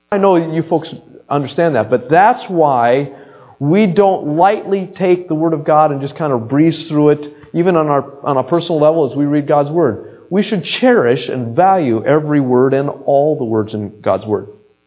I know you folks understand that, but that's why we don't lightly take the Word of God and just kind of breeze through it, even on a personal level as we read God's Word. We should cherish and value every word and all the words in God's Word.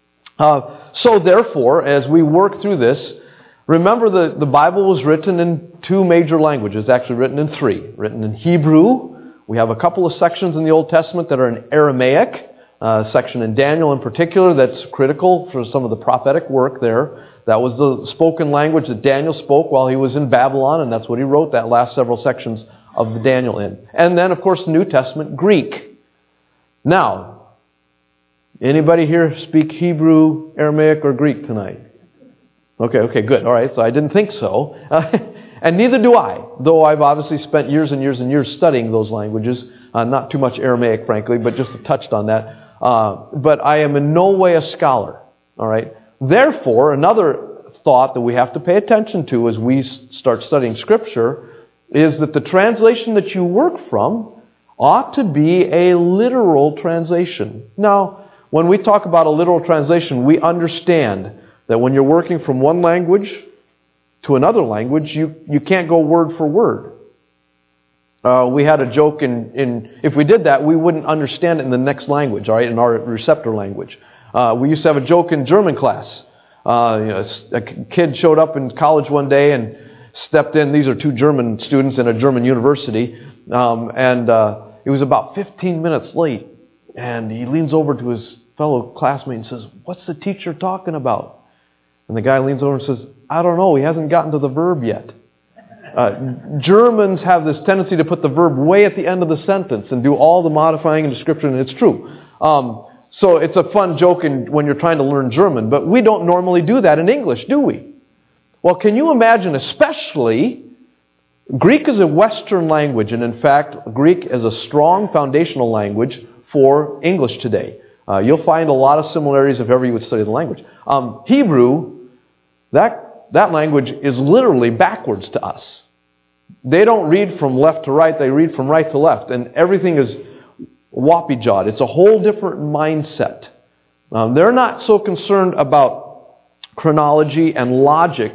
So therefore, as we work through this, remember the Bible was written in 2 major languages, actually written in 3. Written in Hebrew. We have a couple of sections in the Old Testament that are in Aramaic. Section in Daniel in particular that's critical for some of the prophetic work there. That was the spoken language that Daniel spoke while he was in Babylon, and that's what he wrote that last several sections of the Daniel in. And then, of course, the New Testament, Greek. Now, anybody here speak Hebrew, Aramaic, or Greek tonight? Okay, good. All right, so I didn't think so. And neither do I, though I've obviously spent years and years and years studying those languages. Not too much Aramaic, frankly, but just touched on that. But I am in no way a scholar. All right. Therefore, another thought that we have to pay attention to as we start studying Scripture is that the translation that you work from ought to be a literal translation. Now, when we talk about a literal translation, we understand that when you're working from one language to another language, you can't go word for word. We had a joke if we did that, we wouldn't understand it in the next language, all right, in our receptor language. We used to have a joke in German class. A kid showed up in college one day and stepped in. These are 2 German students in a German university. And he was about 15 minutes late. And he leans over to his fellow classmate and says, "What's the teacher talking about?" And the guy leans over and says, "I don't know. He hasn't gotten to the verb yet." Germans have this tendency to put the verb way at the end of the sentence and do all the modifying and description, and it's true. So it's a fun joke when you're trying to learn German, but we don't normally do that in English, do we? Well, can you imagine, especially, Greek is a Western language, and in fact, Greek is a strong foundational language for English today. You'll find a lot of similarities if ever you would study the language. Hebrew, that language is literally backwards to us. They don't read from left to right, they read from right to left, and everything is whoppy-jawed. It's a whole different mindset. They're not so concerned about chronology and logic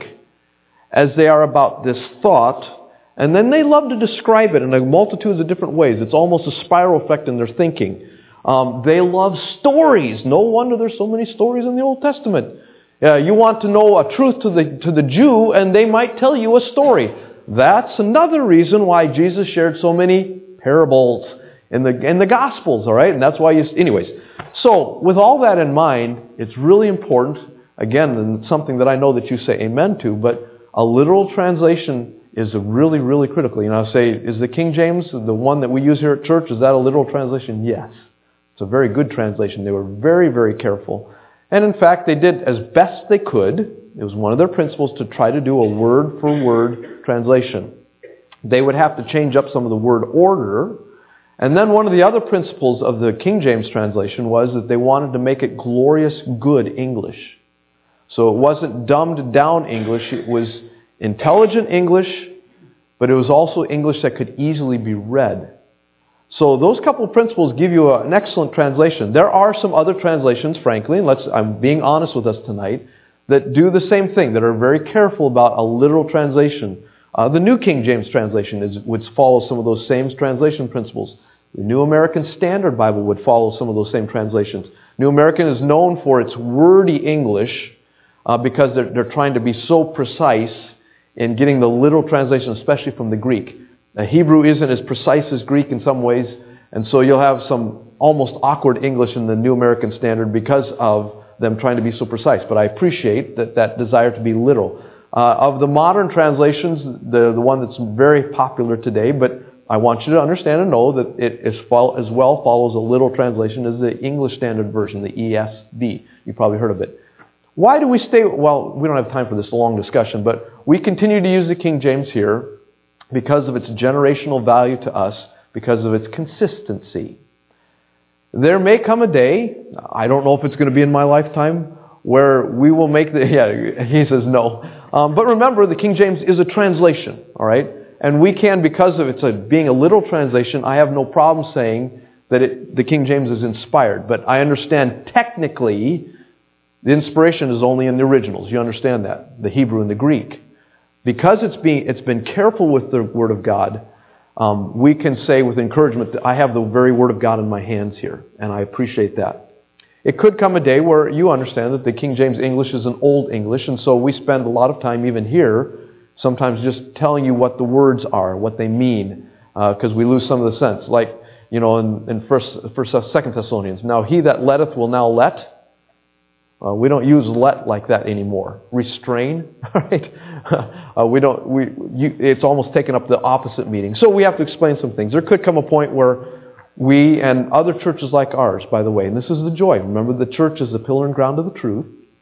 as they are about this thought, and then they love to describe it in a multitude of different ways. It's almost a spiral effect in their thinking. They love stories. No wonder there's so many stories in the Old Testament. You want to know a truth to the Jew, and they might tell you a story. That's another reason why Jesus shared so many parables in the Gospels, all right? And that's why anyways. So, with all that in mind, it's really important, again, and it's something that I know that you say amen to, but a literal translation is really, really critical. You know, I say, is the King James, the one that we use here at church, is that a literal translation? Yes. It's a very good translation. They were very, very careful. And in fact, they did as best they could. It was one of their principles to try to do a word-for-word translation. They would have to change up some of the word order. And then one of the other principles of the King James translation was that they wanted to make it glorious, good English. So it wasn't dumbed down English. It was intelligent English, but it was also English that could easily be read. So those couple of principles give you an excellent translation. There are some other translations, frankly, and I'm being honest with us tonight, that do the same thing, that are very careful about a literal translation. The New King James translation would follow some of those same translation principles. The New American Standard Bible would follow some of those same translations. New American is known for its wordy English because they're trying to be so precise in getting the literal translation, especially from the Greek. Hebrew isn't as precise as Greek in some ways, and so you'll have some almost awkward English in the New American Standard because of them trying to be so precise. But I appreciate that desire to be literal. Of the modern translations, the one that's very popular today, but I want you to understand and know that it as well follows a literal translation as the English Standard Version, the ESV. You've probably heard of it. Why do we stay? Well, we don't have time for this long discussion, but we continue to use the King James here because of its generational value to us, because of its consistency. There may come a day, I don't know if it's going to be in my lifetime, where we will make he says no. But remember, the King James is a translation, all right? And we can, because of it being a literal translation, I have no problem saying that the King James is inspired. But I understand technically The inspiration is only in the originals. You understand that? The Hebrew and the Greek. Because it's been careful with the Word of God, we can say with encouragement that I have the very Word of God in my hands here, and I appreciate that. It could come a day where you understand that the King James English is an old English, and so we spend a lot of time even here, sometimes just telling you what the words are, what they mean, because we lose some of the sense. Like, in Second Thessalonians, now he that letteth will now let. We don't use let like that anymore. Restrain, right? It's almost taken up the opposite meaning. So we have to explain some things. There could come a point where we and other churches like ours, by the way, and this is the joy. Remember, the church is the pillar and ground of the truth.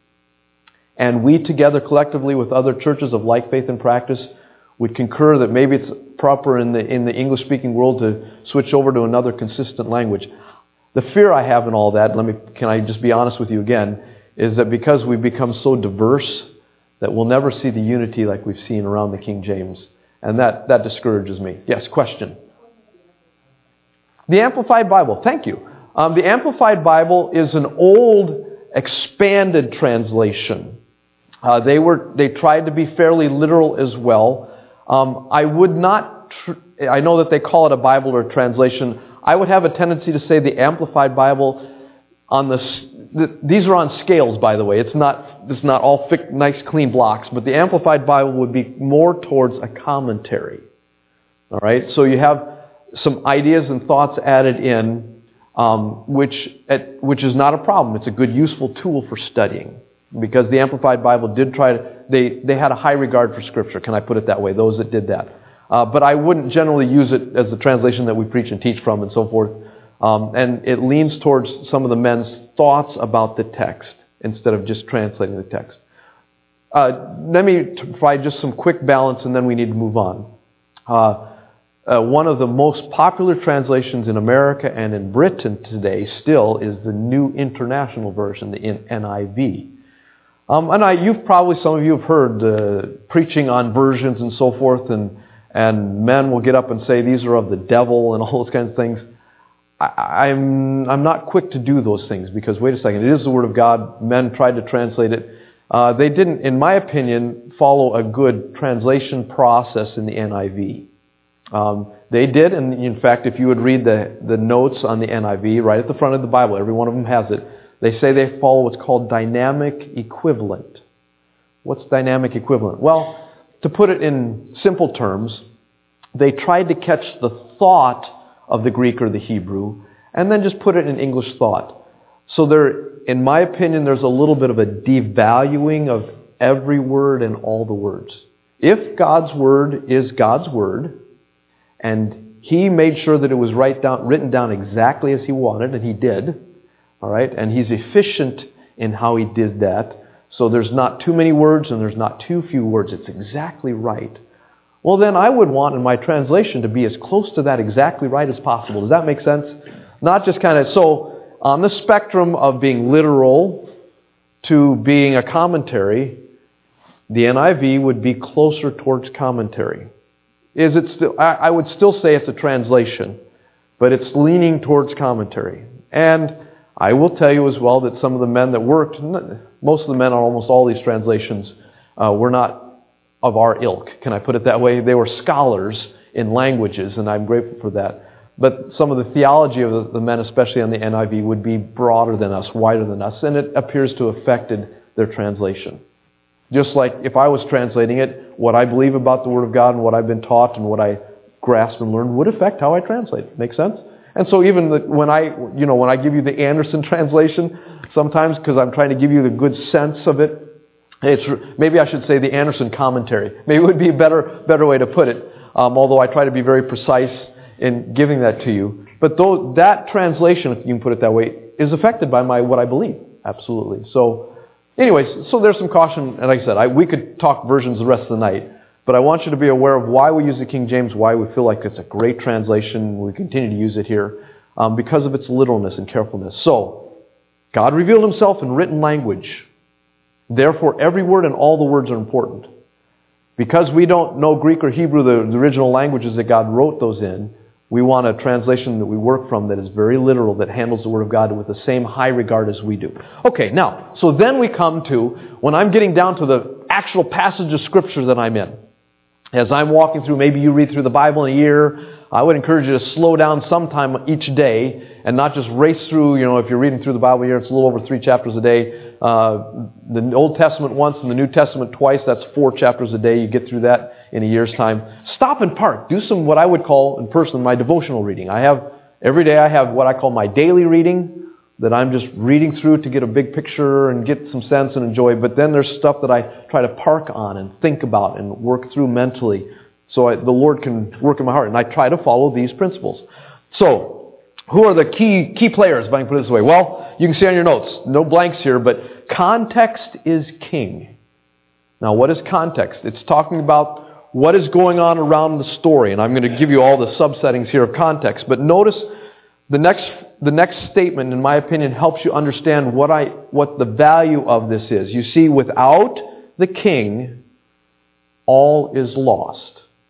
And we together collectively with other churches of like faith and practice would concur that maybe it's proper in the English-speaking world to switch over to another consistent language. The fear I have in all that, can I just be honest with you again, is that because we've become so diverse that we'll never see the unity like we've seen around the King James. And that discourages me. Yes, question. The Amplified Bible. Thank you. The Amplified Bible is an old, expanded translation. They tried to be fairly literal as well. I would not... I know that they call it a Bible or a translation. I would have a tendency to say the Amplified Bible these are on scales, by the way. It's not all thick, nice, clean blocks. But the Amplified Bible would be more towards a commentary. All right? So you have some ideas and thoughts added in, which is not a problem. It's a good, useful tool for studying. Because the Amplified Bible did they had a high regard for Scripture. Can I put it that way? Those that did that. But I wouldn't generally use it as the translation that we preach and teach from and so forth. And it leans towards some of the men's thoughts about the text instead of just translating the text. Let me provide just some quick balance and then we need to move on. One of the most popular translations in America and in Britain today still is the New International Version, the NIV. Some of you have heard preaching on versions and so forth, and men will get up and say these are of the devil and all those kinds of things. I'm not quick to do those things because, wait a second, it is the Word of God. Men tried to translate it. They didn't, in my opinion, follow a good translation process in the NIV. They did, and in fact, if you would read the notes on the NIV, right at the front of the Bible, every one of them has it, they say they follow what's called dynamic equivalent. What's dynamic equivalent? Well, to put it in simple terms, they tried to catch the thought of the Greek or the Hebrew, and then just put it in English thought. So in my opinion, there's a little bit of a devaluing of every word and all the words. If God's Word is God's Word, and He made sure that it was written down exactly as He wanted, and He did, all right, and He's efficient in how He did that, so there's not too many words and there's not too few words. It's exactly right. Well, then I would want in my translation to be as close to that exactly right as possible. Does that make sense? Not just kind of, so on the spectrum of being literal to being a commentary, the NIV would be closer towards commentary. Is it still? I would still say it's a translation, but it's leaning towards commentary. And I will tell you as well that some of the men that worked, most of the men on almost all these translations, were not of our ilk. Can I put it that way? They were scholars in languages, and I'm grateful for that. But some of the theology of the men, especially on the NIV, would be broader than us, wider than us, and it appears to have affected their translation. Just like if I was translating it, what I believe about the Word of God and what I've been taught and what I grasp and learn would affect how I translate. Make sense? And so even when I give you the Anderson translation, sometimes because I'm trying to give you the good sense of it, maybe I should say the Anderson commentary. Maybe it would be a better way to put it, although I try to be very precise in giving that to you. But that translation, if you can put it that way, is affected by what I believe. Absolutely. So anyways, so there's some caution. And like I said, we could talk versions the rest of the night. But I want you to be aware of why we use the King James, why we feel like it's a great translation. We continue to use it here because of its literalness and carefulness. So, God revealed Himself in written language. Therefore, every word and all the words are important. Because we don't know Greek or Hebrew, the original languages that God wrote those in, We want a translation that we work from that is very literal, that handles the Word of God with the same high regard as we do. Okay, now, so then we come to, when I'm getting down to the actual passage of Scripture that I'm in. As I'm walking through, maybe you read through the Bible in a year, I would encourage you to slow down sometime each day and not just race through, if you're reading through the Bible a year, it's a little over 3 chapters a day. The Old Testament once and the New Testament twice, that's 4 chapters a day. You get through that in a year's time. Stop and park. Do some, what I would call, in person, my devotional reading. Every day I have what I call my daily reading, that I'm just reading through to get a big picture and get some sense and enjoy. But then there's stuff that I try to park on and think about and work through mentally so the Lord can work in my heart. And I try to follow these principles. So, who are the key players, if I can put it this way? Well, you can see on your notes, no blanks here, but context is king. Now, what is context? It's talking about what is going on around the story. And I'm going to give you all the subsettings here of context. But notice the next statement, in my opinion, helps you understand what the value of this is. You see, without the king, all is lost.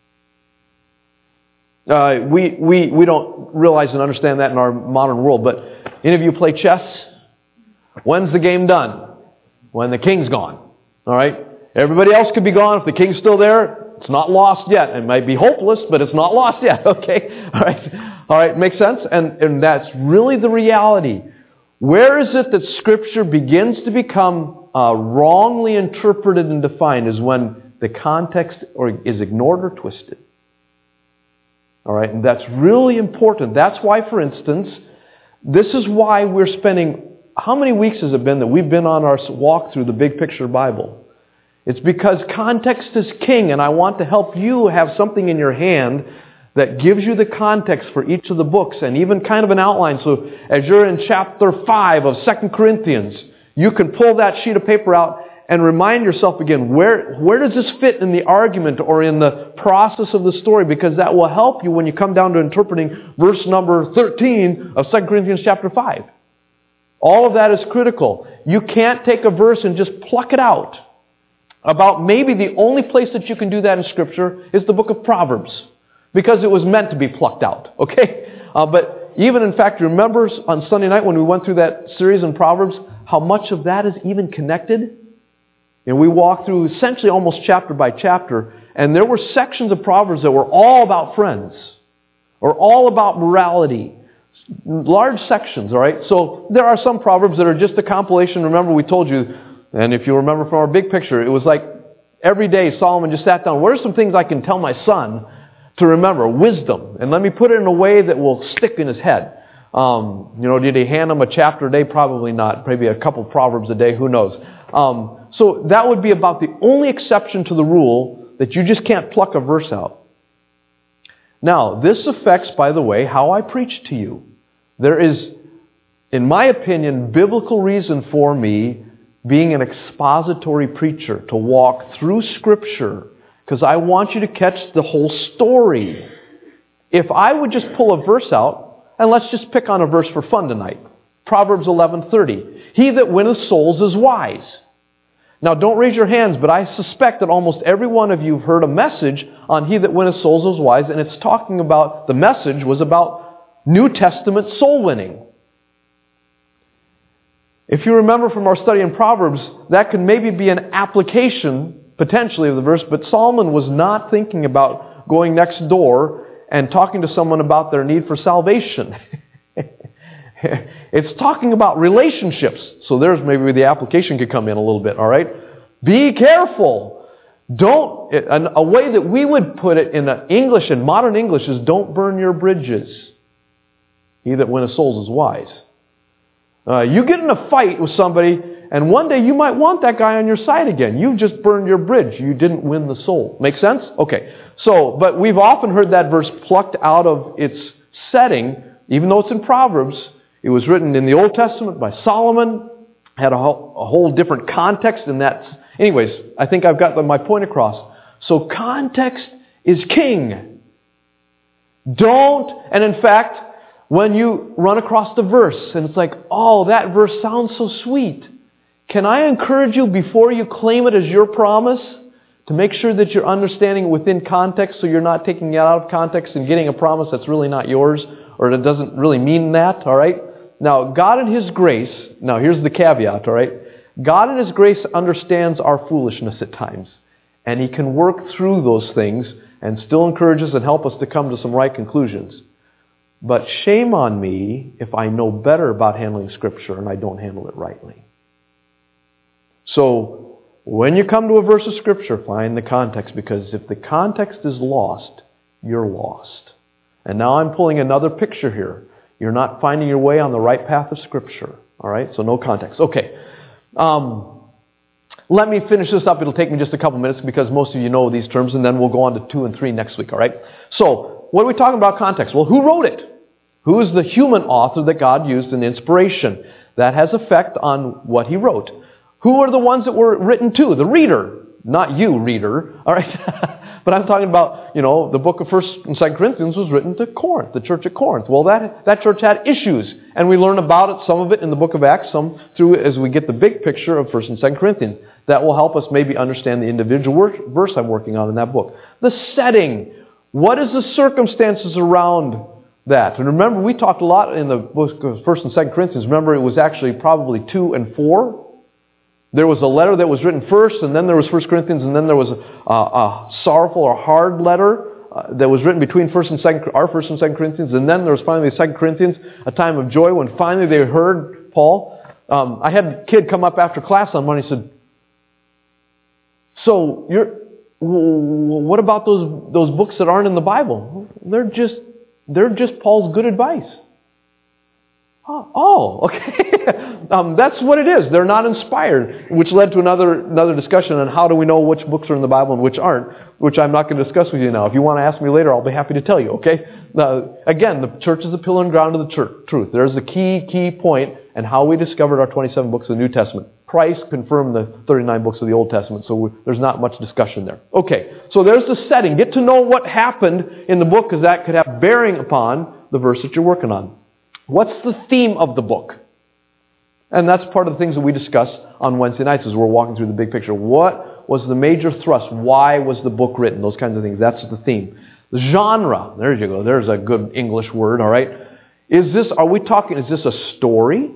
We don't realize and understand that in our modern world, but any of you play chess? When's the game done? When the king's gone. All right? Everybody else could be gone. If the king's still there, it's not lost yet. It might be hopeless, but it's not lost yet. Okay? All right, makes sense? And that's really the reality. Where is it that Scripture begins to become wrongly interpreted and defined is when the context is ignored or twisted. All right, and that's really important. That's why, for instance, this is why we're spending, how many weeks has it been that we've been on our walk through the Big Picture Bible? It's because context is king, and I want to help you have something in your hand that gives you the context for each of the books and even kind of an outline. So as you're in chapter 5 of 2 Corinthians, you can pull that sheet of paper out and remind yourself again, where does this fit in the argument or in the process of the story? Because that will help you when you come down to interpreting verse number 13 of 2 Corinthians chapter 5. All of that is critical. You can't take a verse and just pluck it out. About maybe the only place that you can do that in Scripture is the book of Proverbs, because it was meant to be plucked out, okay? But even, in fact, remember on Sunday night when we went through that series in Proverbs, how much of that is even connected? And we walked through essentially almost chapter by chapter, and there were sections of Proverbs that were all about friends, or all about morality. Large sections, all right? So there are some Proverbs that are just a compilation. Remember, we told you, and if you remember from our big picture, it was like every day Solomon just sat down. What are some things I can tell my son to remember? Wisdom. And let me put it in a way that will stick in his head. Did he hand him a chapter a day? Probably not. Maybe a couple Proverbs a day. Who knows? So that would be about the only exception to the rule that you just can't pluck a verse out. Now, this affects, by the way, how I preach to you. There is, in my opinion, biblical reason for me being an expository preacher, to walk through Scripture, because I want you to catch the whole story. If I would just pull a verse out, and let's just pick on a verse for fun tonight. Proverbs 11:30. He that winneth souls is wise. Now, don't raise your hands, but I suspect that almost every one of you have heard a message on he that winneth souls is wise, and it's talking about, the message was about New Testament soul winning. If you remember from our study in Proverbs, that could maybe be an application, potentially, of the verse, but Solomon was not thinking about going next door and talking to someone about their need for salvation. It's talking about relationships. So there's maybe where the application could come in a little bit, all right? Be careful. A way that we would put it in English, in modern English, is don't burn your bridges. He that winneth souls is wise. You get in a fight with somebody, and one day you might want that guy on your side again. You just burned your bridge. You didn't win the soul. Make sense? Okay. So, but we've often heard that verse plucked out of its setting, even though it's in Proverbs. It was written in the Old Testament by Solomon, had a whole different context in that. Anyways, I think I've got my point across. So context is king. And in fact, when you run across the verse and it's like, oh, that verse sounds so sweet. Can I encourage you, before you claim it as your promise, to make sure that you're understanding it within context so you're not taking it out of context and getting a promise that's really not yours or that doesn't really mean that, all right? Now, God in His grace, now here's the caveat, all right? God in His grace understands our foolishness at times, and He can work through those things and still encourage us and help us to come to some right conclusions. But shame on me if I know better about handling Scripture and I don't handle it rightly. So, when you come to a verse of Scripture, find the context, because if the context is lost, you're lost. And now I'm pulling another picture here. You're not finding your way on the right path of Scripture. All right? So no context. Okay. Let me finish this up. It'll take me just a couple minutes because most of you know these terms, and then we'll go on to 2 and 3 next week. All right? So, what are we talking about context? Well, who wrote it? Who is the human author that God used in inspiration? That has effect on what He wrote. Who are the ones that were written to? The reader. Not you, reader. All right? But I'm talking about, the book of 1st and 2nd Corinthians was written to Corinth, the church at Corinth. Well, that church had issues, and we learn about it, some of it in the book of Acts, some through as we get the big picture of 1st and 2nd Corinthians. That will help us maybe understand the individual verse I'm working on in that book. The setting. What is the circumstances around that? And remember, we talked a lot in the book of 1st and 2nd Corinthians. Remember, it was actually probably 2 and 4. There was a letter that was written first, and then there was 1 Corinthians, and then there was a sorrowful or hard letter that was written between our 1st and 2nd Corinthians, and then there was finally 2nd Corinthians, a time of joy when finally they heard Paul. I had a kid come up after class on Monday and said, "So what about those books that aren't in the Bible? They're just Paul's good advice." Oh, okay. That's what it is. They're not inspired, which led to another discussion on how do we know which books are in the Bible and which aren't, which I'm not going to discuss with you now. If you want to ask me later, I'll be happy to tell you, okay? Again, the church is the pillar and ground of the truth. There's the key point and how we discovered our 27 books of the New Testament. Christ confirmed the 39 books of the Old Testament, so there's not much discussion there. Okay, so there's the setting. Get to know what happened in the book, because that could have bearing upon the verse that you're working on. What's the theme of the book? And that's part of the things that we discuss on Wednesday nights as we're walking through the big picture. What was the major thrust? Why was the book written? Those kinds of things. That's the theme. The genre. There you go. There's a good English word, all right? Is this a story?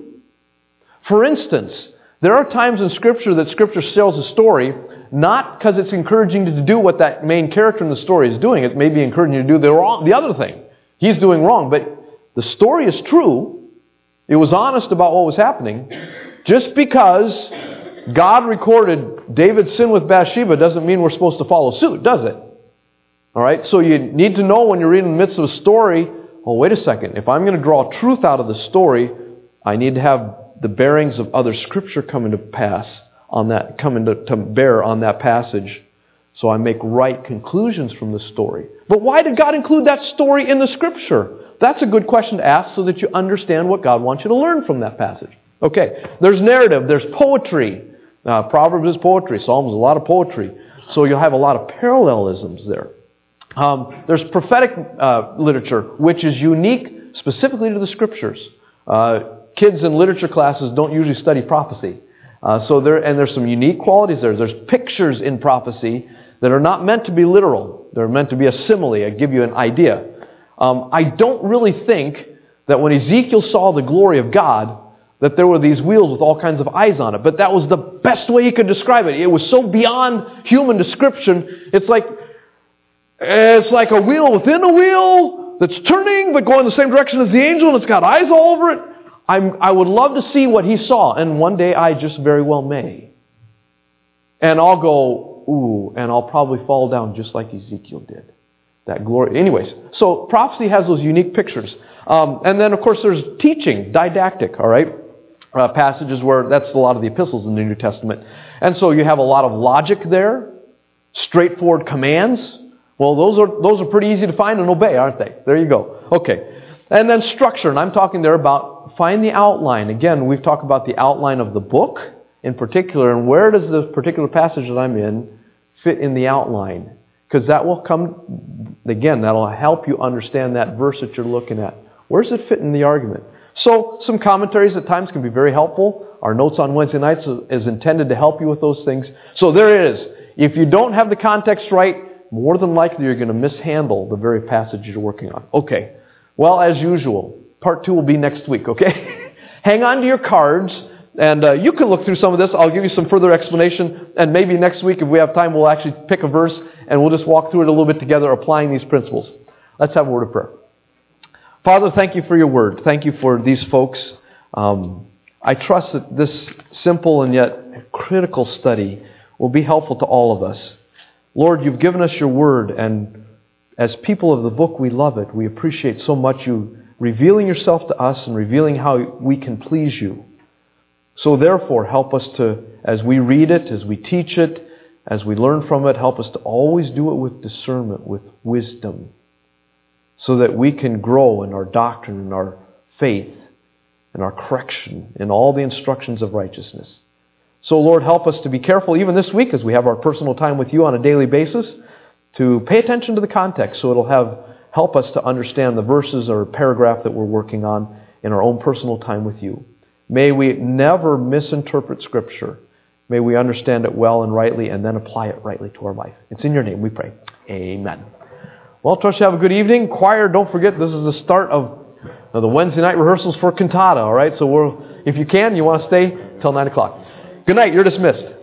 For instance, there are times in Scripture that Scripture tells a story, not because it's encouraging you to do what that main character in the story is doing. It may be encouraging you to do the other thing. He's doing wrong, but the story is true. It was honest about what was happening. Just because God recorded David's sin with Bathsheba doesn't mean we're supposed to follow suit, does it? All right? So you need to know when you're reading in the midst of a story, oh, wait a second. If I'm going to draw truth out of the story, I need to have the bearings of other Scripture coming to pass on that, coming to bear on that passage, so I make right conclusions from the story. But why did God include that story in the Scripture? That's a good question to ask so that you understand what God wants you to learn from that passage. Okay, there's narrative, there's poetry. Proverbs is poetry, Psalms is a lot of poetry. So you'll have a lot of parallelisms there. There's prophetic literature, which is unique specifically to the Scriptures. Kids in literature classes don't usually study prophecy. There's some unique qualities there. There's pictures in prophecy that are not meant to be literal. They're meant to be a simile, give you an idea. I don't really think that when Ezekiel saw the glory of God, that there were these wheels with all kinds of eyes on it. But that was the best way he could describe it. It was so beyond human description. It's like a wheel within a wheel that's turning but going the same direction as the angel, and it's got eyes all over it. I would love to see what he saw, and one day I just very well may. And I'll go, ooh, and I'll probably fall down just like Ezekiel did. That glory. Anyways, so prophecy has those unique pictures. And then, of course, there's teaching, didactic, all right? Passages where that's a lot of the epistles in the New Testament. And so you have a lot of logic there, straightforward commands. Well, those are pretty easy to find and obey, aren't they? There you go. Okay. And then structure, and I'm talking there about find the outline. Again, we've talked about the outline of the book in particular, and where does the particular passage that I'm in fit in the outline? Because that will come, again, that'll help you understand that verse that you're looking at. Where does it fit in the argument? So, some commentaries at times can be very helpful. Our notes on Wednesday nights is intended to help you with those things. So there it is. If you don't have the context right, more than likely you're going to mishandle the very passage you're working on. Okay. Well, as usual, part 2 will be next week, okay? Hang on to your cards, and you can look through some of this. I'll give you some further explanation, and maybe next week, if we have time, we'll actually pick a verse, and we'll just walk through it a little bit together, applying these principles. Let's have a word of prayer. Father, thank you for your word. Thank you for these folks. I trust that this simple and yet critical study will be helpful to all of us. Lord, you've given us your word, and as people of the book, we love it. We appreciate so much you revealing yourself to us and revealing how we can please you. So therefore, help us to, as we read it, as we teach it, as we learn from it, help us to always do it with discernment, with wisdom, so that we can grow in our doctrine, in our faith, in our correction, in all the instructions of righteousness. So Lord, help us to be careful even this week as we have our personal time with you on a daily basis, to pay attention to the context so it'll help us to understand the verses or paragraph that we're working on in our own personal time with you. May we never misinterpret Scripture. May we understand it well and rightly and then apply it rightly to our life. It's in your name we pray. Amen. Well, trust you have a good evening. Choir, don't forget, this is the start of the Wednesday night rehearsals for cantata, all right? So if you can, you want to stay till 9 o'clock. Good night. You're dismissed.